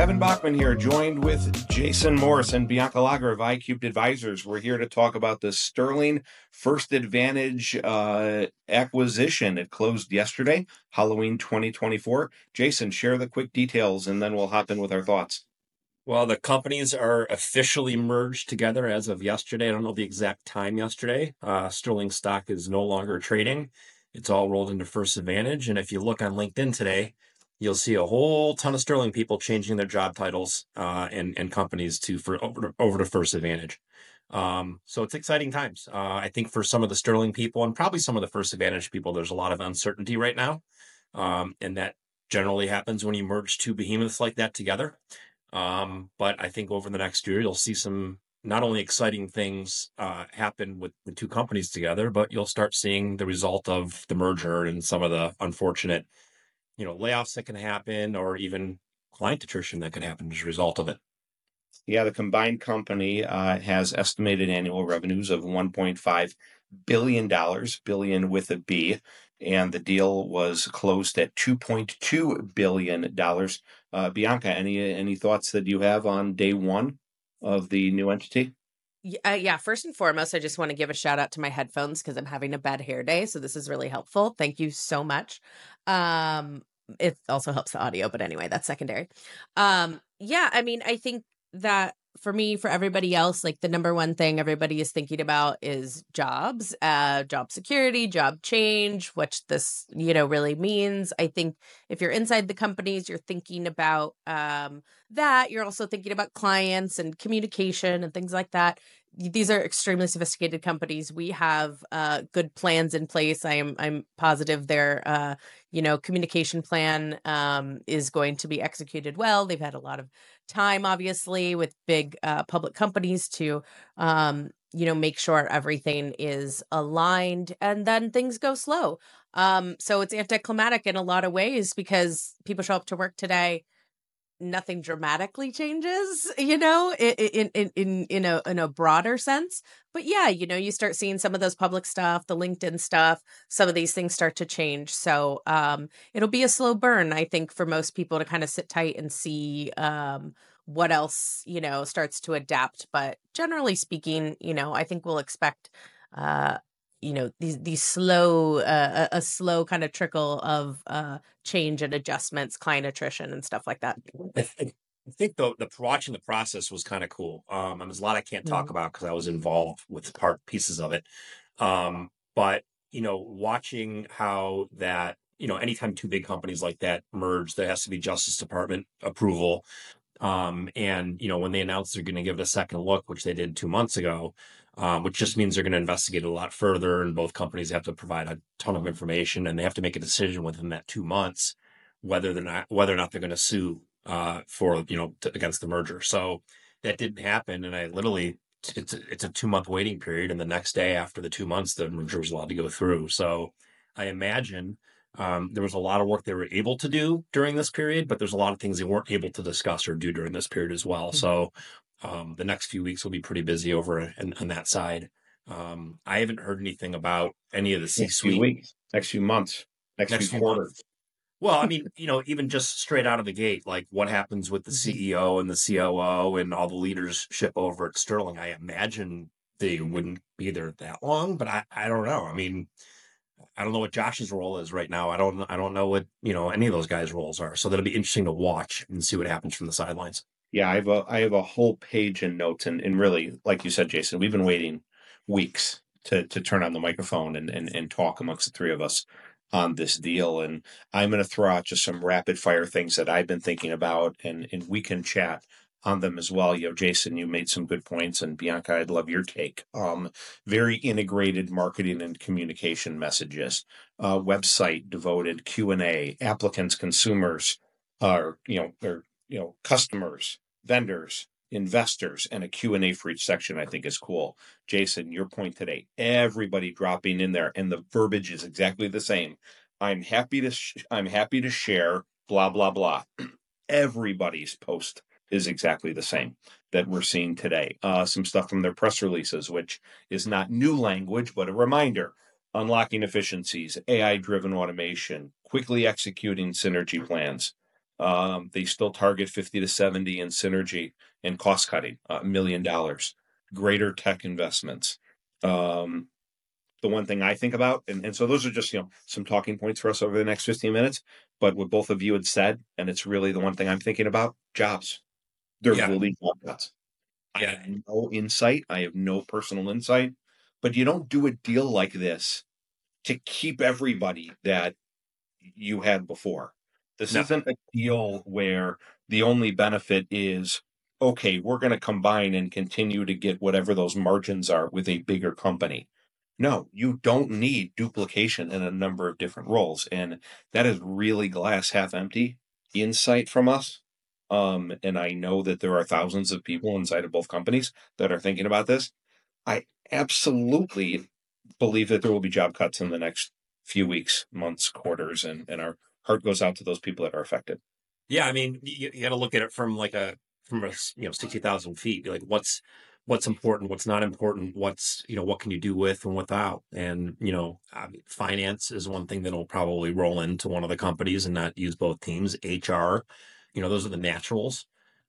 Kevin Bachman here, joined with Jason Morse and Bianca Lager of iCubed Advisors. We're here to talk about the Sterling First Advantage acquisition. It closed yesterday, Halloween 2024. Jason, share the quick details, and then we'll hop in with our thoughts. Well, the companies are officially merged together as of yesterday. I don't know the exact time yesterday. Sterling stock is no longer trading. It's all rolled into First Advantage. And if you look on LinkedIn today, you'll see a whole ton of Sterling people changing their job titles and companies over to First Advantage. So it's exciting times. I think for some of the Sterling people and probably some of the First Advantage people, there's a lot of uncertainty right now. And that generally happens when you merge two behemoths like that together. But I think over the next year, you'll see some not only exciting things happen with the two companies together, but you'll start seeing the result of the merger and some of the unfortunate, layoffs that can happen or even client attrition that can happen as a result of it. Yeah, the combined company has estimated annual revenues of $1.5 billion, billion with a B, and the deal was closed at $2.2 billion. Bianca, any thoughts that you have on day one of the new entity? Yeah, first and foremost, I just want to give a shout out to my headphones because I'm having a bad hair day. So this is really helpful. Thank you so much. It also helps the audio, but anyway, that's secondary. Yeah, I mean, I think that for me, for everybody else, like the number one thing everybody is thinking about is jobs, job security, job change, which this, really means. I think if you're inside the companies, you're thinking about that. You're also thinking about clients and communication and things like that. These are extremely sophisticated companies. We have good plans in place. I'm positive their communication plan is going to be executed well. They've had a lot of time, obviously, with big public companies to make sure everything is aligned, and then things go slow. So it's anticlimactic in a lot of ways because people show up to work today, nothing dramatically changes, in a broader sense. But yeah, you start seeing some of those public stuff, the LinkedIn stuff, some of these things start to change. So it'll be a slow burn, I think, for most people to kind of sit tight and see what else, starts to adapt. But generally speaking, I think we'll expect these slow, a slow kind of trickle of change and adjustments, client attrition and stuff like that. I think the watching the process was kind of cool. There's a lot I can't talk about because I was involved with pieces of it. But watching how that, anytime two big companies like that merge, there has to be Justice Department approval. And when they announced they're going to give it a second look, which they did 2 months ago, which just means they're going to investigate a lot further, and both companies have to provide a ton of information, and they have to make a decision within that 2 months whether or not they're going to sue against the merger. So that didn't happen, and I literally it's a 2-month waiting period, and the next day after the 2 months, the merger was allowed to go through. So I imagine there was a lot of work they were able to do during this period, but there's a lot of things they weren't able to discuss or do during this period as well. So the next few weeks will be pretty busy over on that side. I haven't heard anything about any of the C-suite. Next few months, next few quarters. Well, I mean, even just straight out of the gate, like what happens with the CEO and the COO and all the leadership over at Sterling, I imagine they wouldn't be there that long, but I don't know. I mean, I don't know what Josh's role is right now. I don't know what, any of those guys' roles are. So that'll be interesting to watch and see what happens from the sidelines. Yeah, I have a whole page in notes, and really, like you said, Jason, we've been waiting weeks to turn on the microphone and talk amongst the three of us on this deal. And I'm going to throw out just some rapid fire things that I've been thinking about, and we can chat on them as well. Jason, you made some good points, and Bianca, I'd love your take. Very integrated marketing and communication messages, website devoted Q&A, applicants, consumers, customers, vendors, investors, and a Q&A for each section, I think is cool. Jason, your point today, everybody dropping in there, and the verbiage is exactly the same. I'm happy to share blah, blah, blah. Everybody's post is exactly the same that we're seeing today. Some stuff from their press releases, which is not new language, but a reminder. Unlocking efficiencies, AI-driven automation, quickly executing synergy plans, They still target 50 to 70 in synergy and cost cutting, $1 million, greater tech investments. The one thing I think about, and so those are just, some talking points for us over the next 15 minutes, but what both of you had said, and it's really the one thing I'm thinking about, jobs. There Yeah. will be job cuts. I Yeah. have no insight. I have no personal insight, but you don't do a deal like this to keep everybody that you had before. This No. isn't a deal where the only benefit is, okay, we're going to combine and continue to get whatever those margins are with a bigger company. No, you don't need duplication in a number of different roles. And that is really glass half empty insight from us. And I know that there are thousands of people inside of both companies that are thinking about this. I absolutely believe that there will be job cuts in the next few weeks, months, quarters, and our heart goes out to those people that are affected. Yeah, I mean, you got to look at it from from a 60,000 feet. Like, what's important, what's not important, what can you do with and without. And I mean, finance is one thing that'll probably roll into one of the companies and not use both teams. HR, those are the naturals.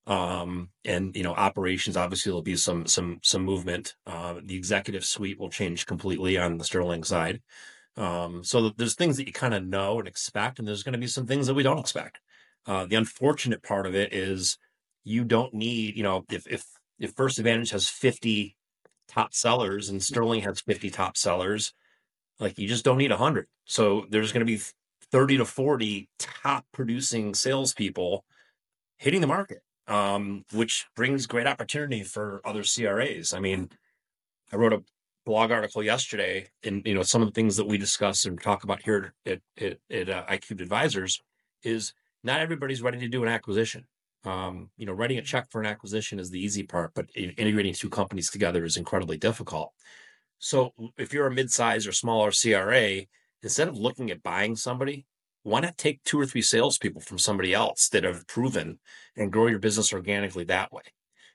And operations, obviously there'll be some movement. The executive suite will change completely on the Sterling side. So there's things that you kind of know and expect, and there's going to be some things that we don't expect. The unfortunate part of it is you don't need, if First Advantage has 50 top sellers and Sterling has 50 top sellers, like, you just don't need 100. So there's going to be 30 to 40 top producing salespeople hitting the market, which brings great opportunity for other CRAs. I mean, I wrote a blog article yesterday, and some of the things that we discuss and talk about here at iCubed Advisors is not everybody's ready to do an acquisition. Writing a check for an acquisition is the easy part, but integrating two companies together is incredibly difficult. So if you're a mid-size or smaller CRA, instead of looking at buying somebody, why not take 2 or 3 salespeople from somebody else that have proven and grow your business organically that way?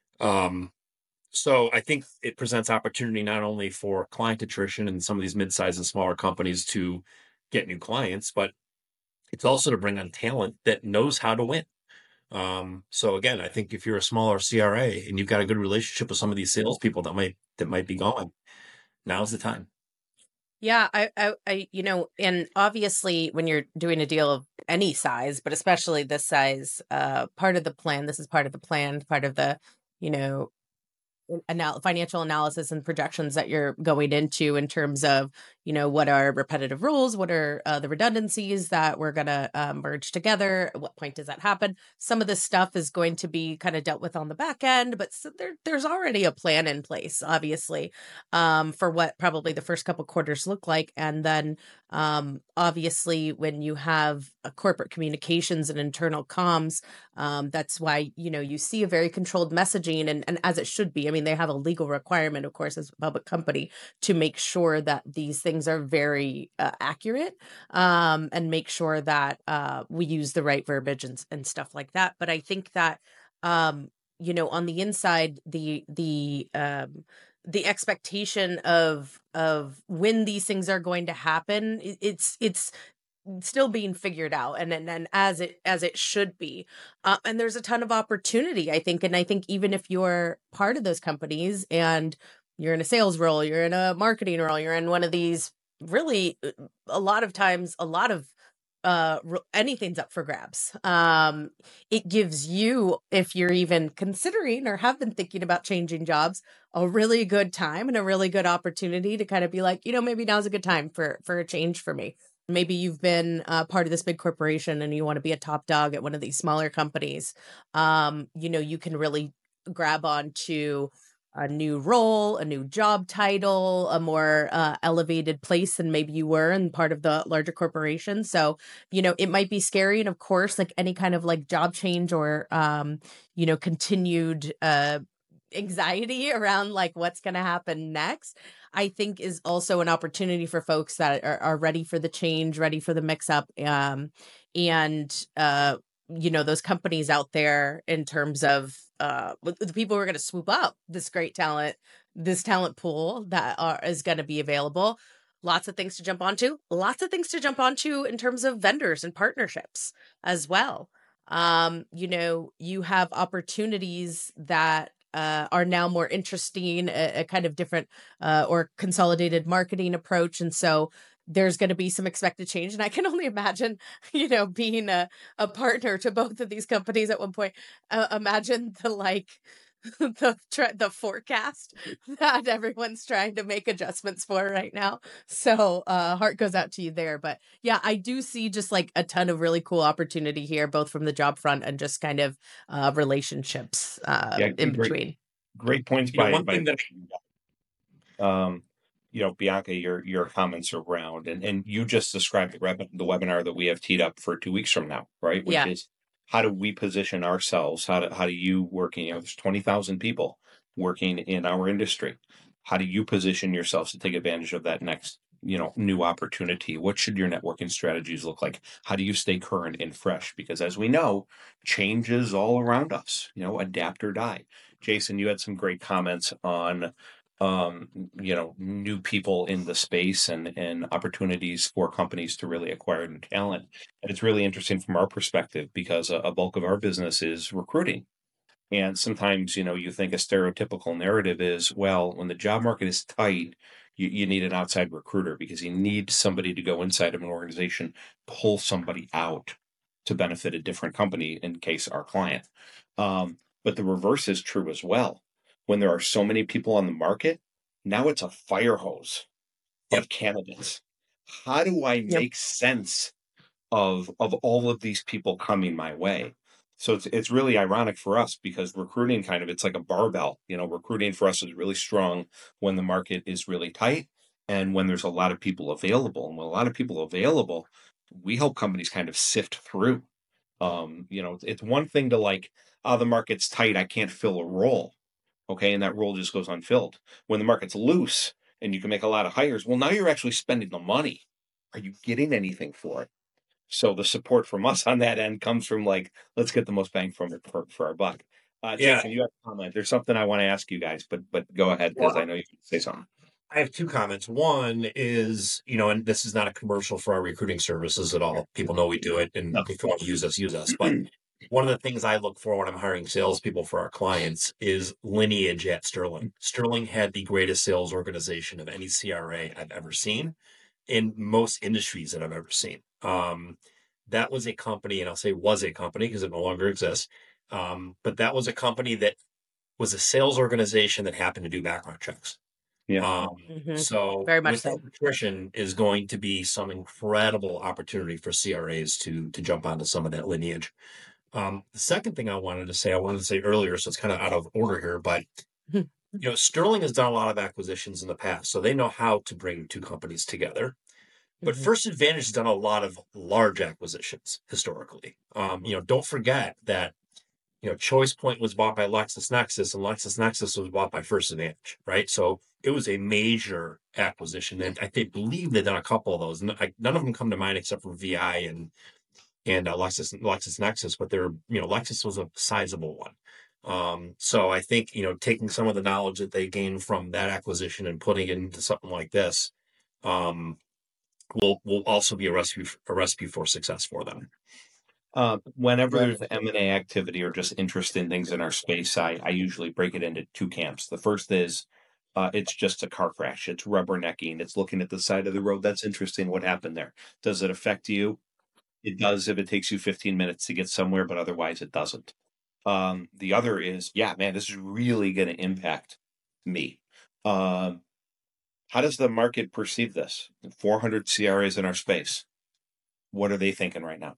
So I think it presents opportunity not only for client attrition and some of these mid-sized and smaller companies to get new clients, but it's also to bring on talent that knows how to win. So again, I think if you're a smaller CRA and you've got a good relationship with some of these salespeople that might be going, now's the time. Yeah, and obviously when you're doing a deal of any size, but especially this size, part of the plan, this is part of the plan, part of the, financial analysis and projections that you're going into in terms of, what are repetitive rules, what are the redundancies that we're going to merge together, at what point does that happen? Some of this stuff is going to be kind of dealt with on the back end, but there's already a plan in place, obviously, for what probably the first couple quarters look like. And then obviously when you have a corporate communications and internal comms, that's why, you see a very controlled messaging and as it should be. I mean, they have a legal requirement, of course, as a public company to make sure that these things are very accurate and make sure that we use the right verbiage and stuff like that. But I think that, on the inside, the expectation of when these things are going to happen, it's still being figured out and as it should be, and there's a ton of opportunity, I think. And I think even if you're part of those companies and you're in a sales role, you're in a marketing role, you're in one of these, really a lot of times anything's up for grabs. It gives you, if you're even considering or have been thinking about changing jobs, a really good time and a really good opportunity to kind of be like, maybe now's a good time for a change for me. Maybe you've been part of this big corporation and you want to be a top dog at one of these smaller companies. You can really grab onto a new role, a new job title, a more elevated place than maybe you were in part of the larger corporation. So, it might be scary. And of course, like any kind of like job change or, continued anxiety around like what's going to happen next, I think is also an opportunity for folks that are ready for the change, ready for the mix up. Those companies out there in terms of the people who are going to swoop up this great talent, this talent pool that is going to be available. Lots of things to jump onto, in terms of vendors and partnerships as well. You have opportunities that are now more interesting, a kind of different or consolidated marketing approach. And so there's going to be some expected change. And I can only imagine, being a partner to both of these companies at one point, imagine the forecast that everyone's trying to make adjustments for right now. So heart goes out to you there. But yeah, I do see just like a ton of really cool opportunity here, both from the job front and just kind of relationships Yeah, in great, between. great points One thing that um, Bianca, your comments around, and you just described the webinar that we have teed up for 2 weeks from now, right? Which Yeah. is how do we position ourselves? How do you working? There's 20,000 people working in our industry. How do you position yourselves to take advantage of that next, new opportunity? What should your networking strategies look like? How do you stay current and fresh? Because as we know, change is all around us. Adapt or die. Jason, you had some great comments on new people in the space and opportunities for companies to really acquire new talent. And it's really interesting from our perspective because a bulk of our business is recruiting. And sometimes, you think a stereotypical narrative is, well, when the job market is tight, you need an outside recruiter because you need somebody to go inside of an organization, pull somebody out to benefit a different company, in case our client. But the reverse is true as well. When there are so many people on the market, now it's a fire hose of candidates. How do I Yep. make sense of all of these people coming my way? So it's really ironic for us because recruiting it's like a barbell. Recruiting for us is really strong when the market is really tight and when there's a lot of people available. And when a lot of people available, we help companies kind of sift through. It's one thing to the market's tight, I can't fill a role. Okay, and that role just goes unfilled. When the market's loose and you can make a lot of hires, well, now you're actually spending the money. Are you getting anything for it? So the support from us on that end comes from let's get the most bang from it for our buck. Yeah. Jason, you have a comment. There's something I want to ask you guys, but go ahead because Well, I know you can say something. I have two comments. One is, and this is not a commercial for our recruiting services at all. People know we do it, and No. if you want to use us, use us. But one of the things I look for when I'm hiring salespeople for our clients is lineage at Sterling. Sterling had the greatest sales organization of any CRA I've ever seen in most industries that I've ever seen. That was a company, and I'll say was a company because it no longer exists. But that was a company that was a sales organization that happened to do background checks. Yeah. So Very much with so. nutrition is going to be some incredible opportunity for CRAs to jump onto some of that lineage. The second thing I wanted to say earlier, so it's kind of out of order here, but Sterling has done a lot of acquisitions in the past, so they know how to bring two companies together. But First Advantage has done a lot of large acquisitions historically. Don't forget that ChoicePoint was bought by LexisNexis, and LexisNexis was bought by First Advantage, right? So it was a major acquisition, and I believe they've done a couple of those. None of them come to mind except for VI and LexisNexis, but Lexis was a sizable one. So I think taking some of the knowledge that they gained from that acquisition and putting it into something like this will also be a recipe for success for them. Whenever there's M&A activity or just interesting things in our space, I usually break it into two camps. The first is it's just a car crash. It's rubbernecking. It's looking at the side of the road. That's interesting. What happened there? Does it affect you? It does if it takes you 15 minutes to get somewhere, but otherwise it doesn't. The other is, yeah, man, this is really going to impact me. How does the market perceive this? 400 CRAs in our space. What are they thinking right now?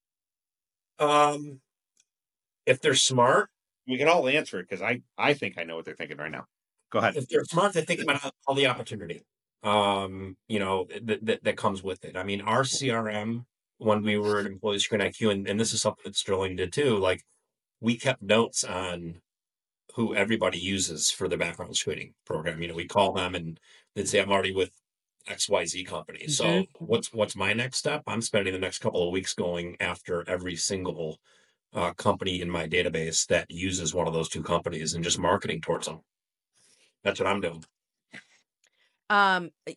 If they're smart, we can all answer it because I think I know what they're thinking right now. Go ahead. If they're smart, they think about all the opportunity, that comes with it. I mean, our CRM, when we were at Employee Screen IQ, and this is something that Sterling did too, we kept notes on who everybody uses for the background screening program. We call them and they'd say, I'm already with XYZ company. So what's my next step? I'm spending the next couple of weeks going after every single company in my database that uses one of those two companies and just marketing towards them. That's what I'm doing.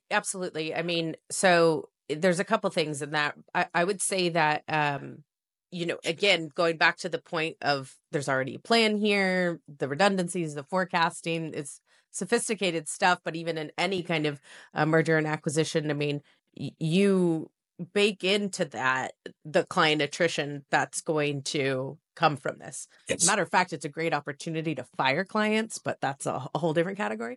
Absolutely. I mean, so there's a couple things in that. I would say that again, going back to the point of there's already a plan here, the redundancies, the forecasting, it's sophisticated stuff. But even in any kind of merger and acquisition, I mean, you bake into that the client attrition that's going to come from this. Yes. Matter of fact, it's a great opportunity to fire clients, but that's a whole different category.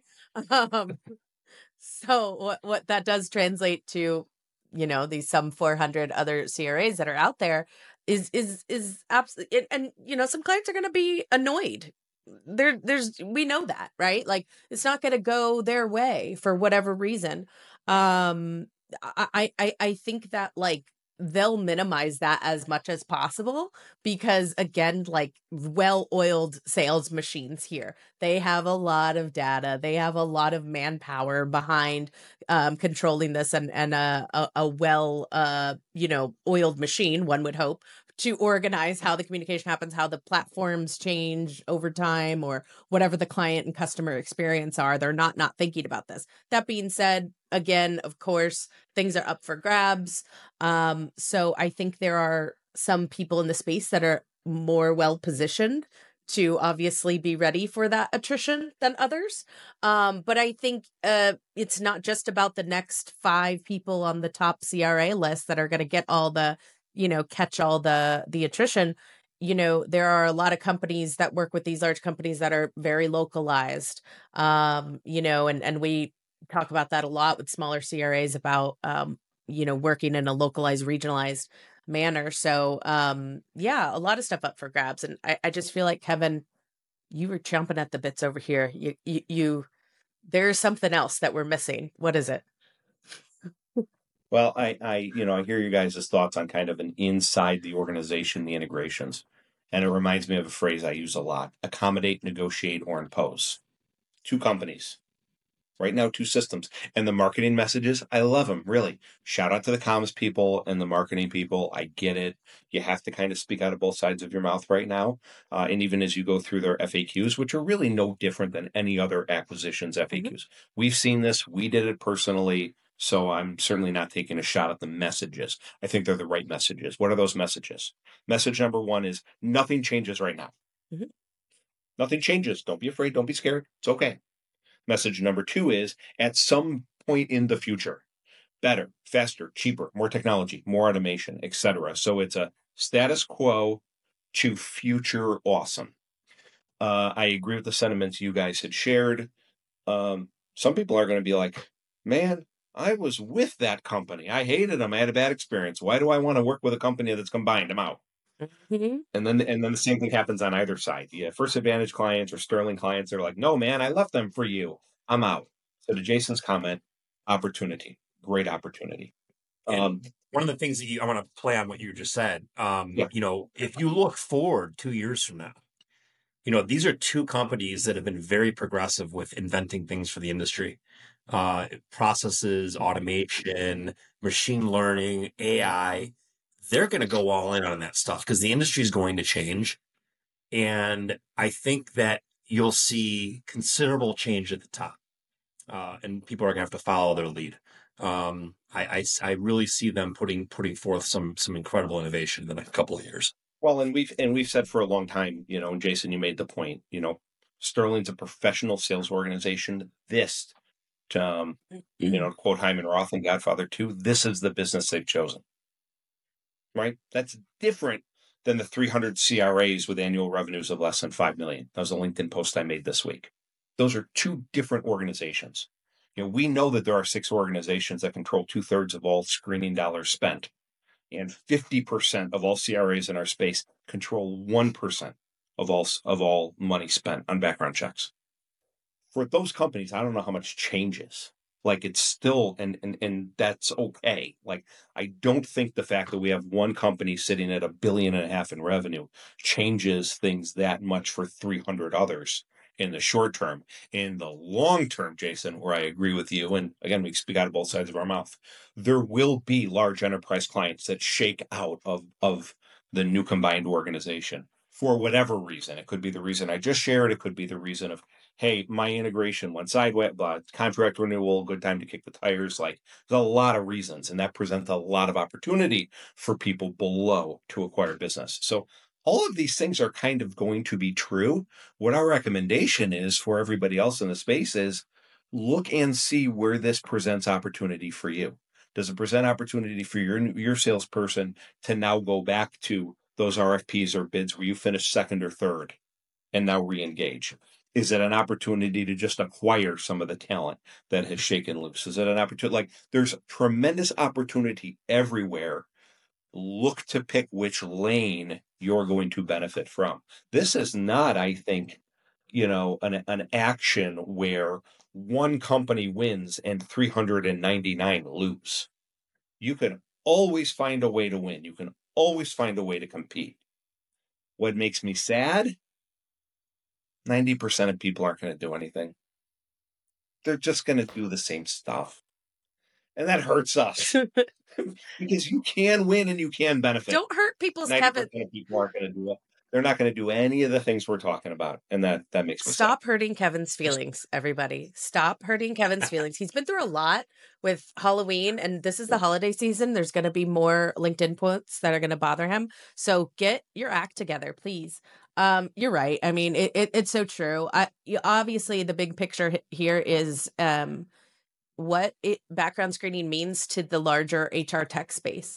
So what that does translate to, these some 400 other CRAs that are out there is absolutely, and some clients are going to be annoyed. We know that, right? Like, it's not going to go their way for whatever reason. I think that, like, they'll minimize that as much as possible, because again, like, well-oiled sales machines here, they have a lot of data, they have a lot of manpower behind controlling this, and a well oiled machine, one would hope, to organize how the communication happens, how the platforms change over time, or whatever the client and customer experience are. They're not thinking about this. That being said, again, of course, things are up for grabs. So I think there are some people in the space that are more well positioned to obviously be ready for that attrition than others. But I think it's not just about the next 5 people on the top CRA list that are going to get all the, catch all the attrition. There are a lot of companies that work with these large companies that are very localized, and we talk about that a lot with smaller CRAs about, working in a localized, regionalized manner. So, yeah, a lot of stuff up for grabs. And I just feel like, Kevin, you were chomping at the bits over here. There's something else that we're missing. What is it? Well, I hear you guys' thoughts on kind of an inside the organization, the integrations. And it reminds me of a phrase I use a lot: accommodate, negotiate, or impose. 2 companies. Right now, 2 systems. And the marketing messages, I love them, really. Shout out to the comms people and the marketing people. I get it. You have to kind of speak out of both sides of your mouth right now. And even as you go through their FAQs, which are really no different than any other acquisitions FAQs. We've seen this. We did it personally. So I'm certainly not taking a shot at the messages. I think they're the right messages. What are those messages? Message number 1 is nothing changes right now. Mhm. Nothing changes. Don't be afraid. Don't be scared. It's okay. Message number 2 is at some point in the future, better, faster, cheaper, more technology, more automation, etc. So it's a status quo to future awesome. I agree with the sentiments you guys had shared. Some people are going to be like, man, I was with that company. I hated them. I had a bad experience. Why do I want to work with a company that's combined? I'm out. Mm-hmm. And then the same thing happens on either side. Yeah, First Advantage clients or Sterling clients are like, no, man, I left them for you. I'm out. So to Jason's comment, opportunity, great opportunity. One of the things that I want to play on what you just said, Yeah. if you look forward 2 years from now, these are 2 companies that have been very progressive with inventing things for the industry. Processes, automation, machine learning, AI. They're going to go all in on that stuff because the industry is going to change. And I think that you'll see considerable change at the top. And people are going to have to follow their lead. I really see them putting forth some incredible innovation in the next couple of years. Well, and we've said for a long time, and Jason, you made the point, Sterling's a professional sales organization. This, to quote Hyman Roth and Godfather 2, this is the business they've chosen. Right? That's different than the 300 CRAs with annual revenues of less than 5 million. That was a LinkedIn post I made this week. Those are 2 different organizations. We know that there are 6 organizations that control 2/3 of all screening dollars spent, and 50% of all CRAs in our space control 1% of all money spent on background checks. For those companies, I don't know how much changes. Like, it's still, and that's okay. Like, I don't think the fact that we have one company sitting at $1.5 billion in revenue changes things that much for 300 others in the short term. In the long term, Jason, where I agree with you, and again, we speak out of both sides of our mouth, there will be large enterprise clients that shake out of the new combined organization for whatever reason. It could be the reason I just shared. It could be the reason of hey, my integration went sideways, contract renewal, good time to kick the tires. Like, there's a lot of reasons, and that presents a lot of opportunity for people below to acquire business. So all of these things are kind of going to be true. What our recommendation is for everybody else in the space is look and see where this presents opportunity for you. Does it present opportunity for your salesperson to now go back to those RFPs or bids where you finished second or third and now re-engage? Is it an opportunity to just acquire some of the talent that has shaken loose? Is it an opportunity? Like, there's tremendous opportunity everywhere. Look to pick which lane you're going to benefit from. This is not, I think, an action where one company wins and 399 lose. You can always find a way to win. You can always find a way to compete. What makes me sad? 90% of people aren't going to do anything. They're just going to do the same stuff. And that hurts us because you can win and you can benefit. Don't hurt people's 90% Kevin. of people aren't going to do it. They're not going to do any of the things we're talking about. And that makes me Stop sad. hurting Kevin's feelings, everybody. Stop hurting Kevin's feelings. He's been through a lot with Halloween, and this is the holiday season. There's going to be more LinkedIn posts that are going to bother him. So get your act together, please. You're right. I mean, it's so true. Obviously, the big picture here is what background screening means to the larger HR tech space.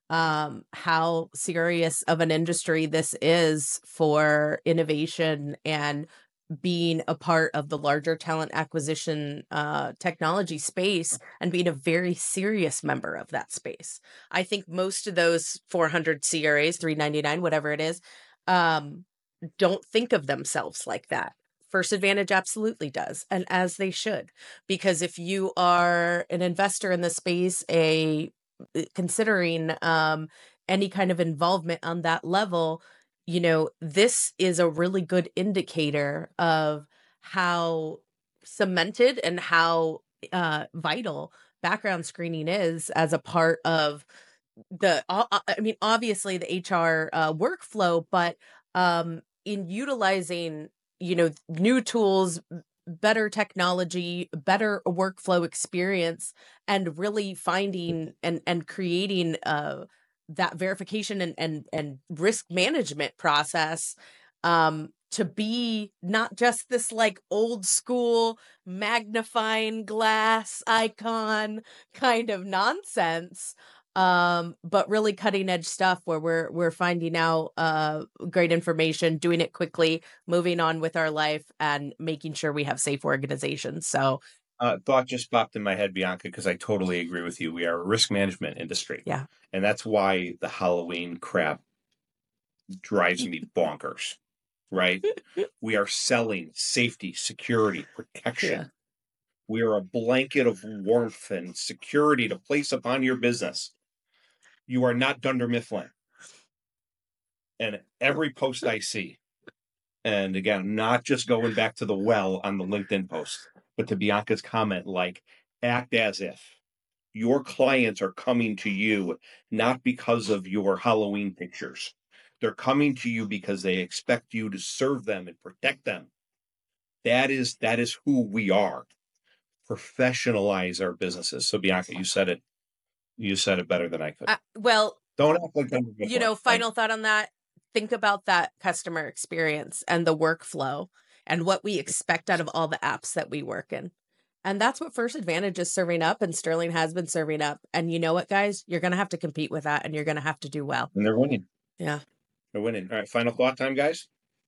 How serious of an industry this is for innovation and being a part of the larger talent acquisition technology space and being a very serious member of that space. I think most of those 400 CRAs, 399, whatever it is, don't think of themselves like that. First Advantage absolutely does, and as they should, because if you are an investor in the space, considering any kind of involvement on that level, this is a really good indicator of how cemented and how vital background screening is as a part of obviously the HR workflow, but in utilizing, new tools, better technology, better workflow experience, and really finding and creating that verification and risk management process to be not just this like old school magnifying glass icon kind of nonsense, but really cutting edge stuff where we're finding out great information, doing it quickly, moving on with our life, and making sure we have safe organizations. So thought just popped in my head, Bianca, because I totally agree with you. We are a risk management industry. Yeah. And that's why the Halloween crap drives me bonkers, right? We are selling safety, security, protection. Yeah. We are a blanket of warmth and security to place upon your business. You are not Dunder Mifflin. And every post I see, and again, not just going back to the well on the LinkedIn post, but to Bianca's comment, like, act as if your clients are coming to you not because of your Halloween pictures. They're coming to you because they expect you to serve them and protect them. That is who we are. Professionalize our businesses. So Bianca, you said it better than I could. Well, don't act like final thought on that. Think about that customer experience and the workflow and what we expect out of all the apps that we work in. And that's what First Advantage is serving up, and Sterling has been serving up. And you know what, guys? You're going to have to compete with that, and you're going to have to do well. And they're winning. Yeah. They're winning. All right, final thought time, guys.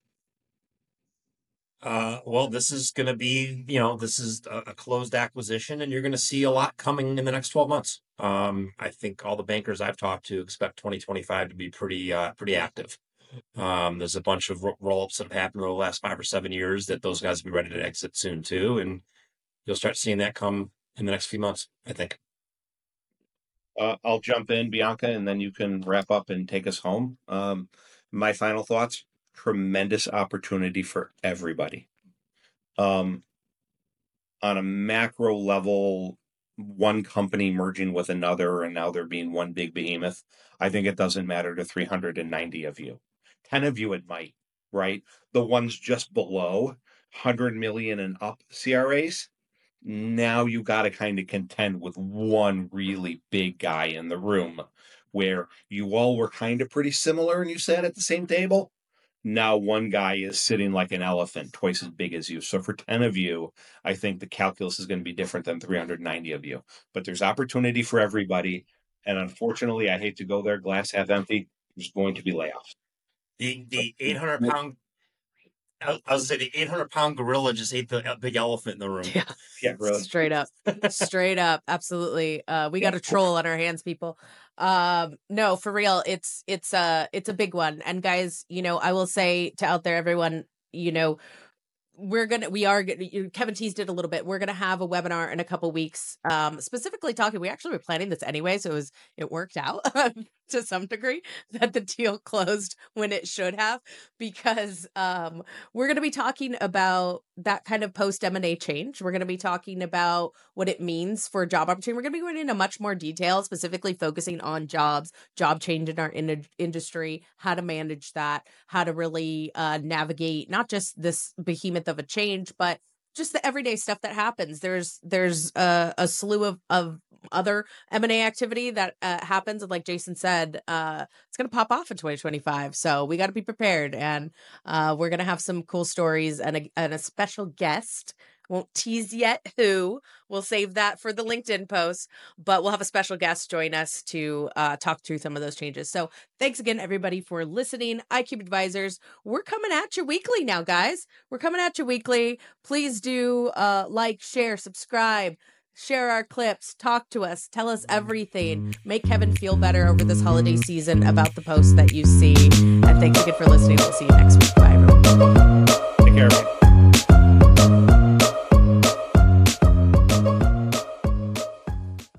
Well, this is going to be, this is a closed acquisition, and you're going to see a lot coming in the next 12 months. I think all the bankers I've talked to expect 2025 to be pretty active. There's a bunch of roll-ups that have happened over the last 5 or 7 years that those guys will be ready to exit soon too. And you'll start seeing that come in the next few months, I think. I'll jump in, Bianca, and then you can wrap up and take us home. My final thoughts: tremendous opportunity for everybody. On a macro level, one company merging with another, and now there being one big behemoth, I think it doesn't matter to 390 of you. 10 of you it might, right? The ones just below, 100 million and up CRAs, now you got to kind of contend with one really big guy in the room where you all were kind of pretty similar and you sat at the same table. Now one guy is sitting like an elephant, twice as big as you. So for 10 of you, I think the calculus is going to be different than 390 of you. But there's opportunity for everybody. And unfortunately, I hate to go there, glass half empty, there's going to be layoffs. The 800-pound, I was going to say, the 800-pound gorilla just ate the big elephant in the room. Yeah, really. Straight up. Straight up. Absolutely. We got a troll on our hands, people. No, for real. It's a big one. And guys, I will say to out there, everyone, Kevin teased it a little bit. We're going to have a webinar in a couple weeks, specifically talking. We actually were planning this anyway, so it worked out to some degree that the deal closed when it should have, because we're going to be talking about that kind of post M&A change. We're going to be talking about what it means for job opportunity. We're going to be going into much more detail, specifically focusing on job change in our industry, how to manage that, how to really navigate not just this behemoth of a change, but just the everyday stuff that happens. There's a slew of other M&A activity that happens, and like Jason said, it's going to pop off in 2025. So we got to be prepared, and we're going to have some cool stories and a special guest. Won't tease yet who. We'll save that for the LinkedIn post, but we'll have a special guest join us to talk through some of those changes. So thanks again, everybody, for listening. iCube Advisors, we're coming at you weekly now, guys. We're coming at you weekly. Please do like, share, subscribe, share our clips, talk to us, tell us everything. Make Kevin feel better over this holiday season about the posts that you see. And thanks again for listening. We'll see you next week. Bye, everyone. Take care, everyone.